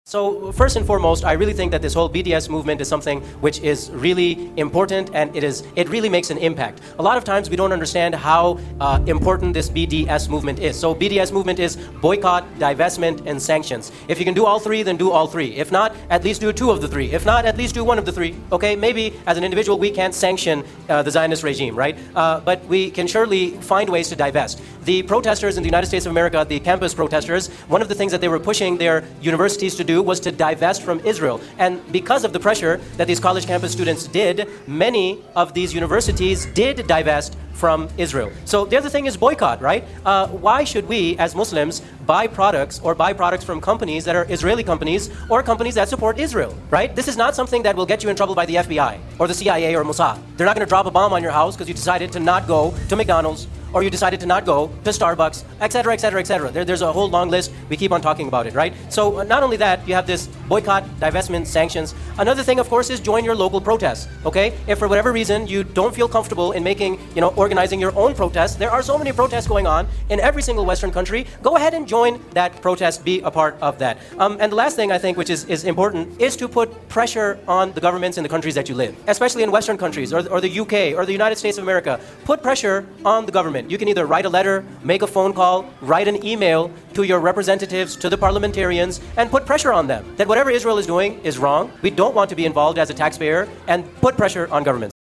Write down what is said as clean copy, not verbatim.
So first and foremost, I really think that this whole BDS movement is something which is really important, and it really makes an impact. A lot of times we don't understand how important this BDS movement is. So BDS movement is boycott, divestment, and sanctions. If you can do all three, then do all three. If not, at least do two of the three. If not, at least do one of the three. Okay, maybe as an individual we can't sanction the Zionist regime, right? But we can surely find ways to divest. The protesters in the United States of America, the campus protesters, one of the things that they were pushing their universities to do was to divest from Israel. And because of the pressure that these college campus students did, many of these universities did divest from Israel. So the other thing is boycott, right? Why should we, as Muslims, buy products from companies that are Israeli companies or companies that support Israel, right? This is not something that will get you in trouble by the FBI or the CIA or Mossad. They're not going to drop a bomb on your house because you decided to not go to McDonald's or you decided to not go to Starbucks, etc., etc., etc. There's a whole long list. We keep on talking about it, right? So not only that, you have this boycott, divestment, sanctions. Another thing, of course, is join your local protests, okay? If for whatever reason you don't feel comfortable in organizing your own protests, there are so many protests going on in every single Western country. Go ahead and join that protest, be a part of that. And the last thing I think, which is important, is to put pressure on the governments in the countries that you live, especially in Western countries or the UK or the United States of America. Put pressure on the government. You can either write a letter, make a phone call, write an email to your representatives, to the parliamentarians, and put pressure on them that whatever Israel is doing is wrong. We don't want to be involved as a taxpayer, and put pressure on governments.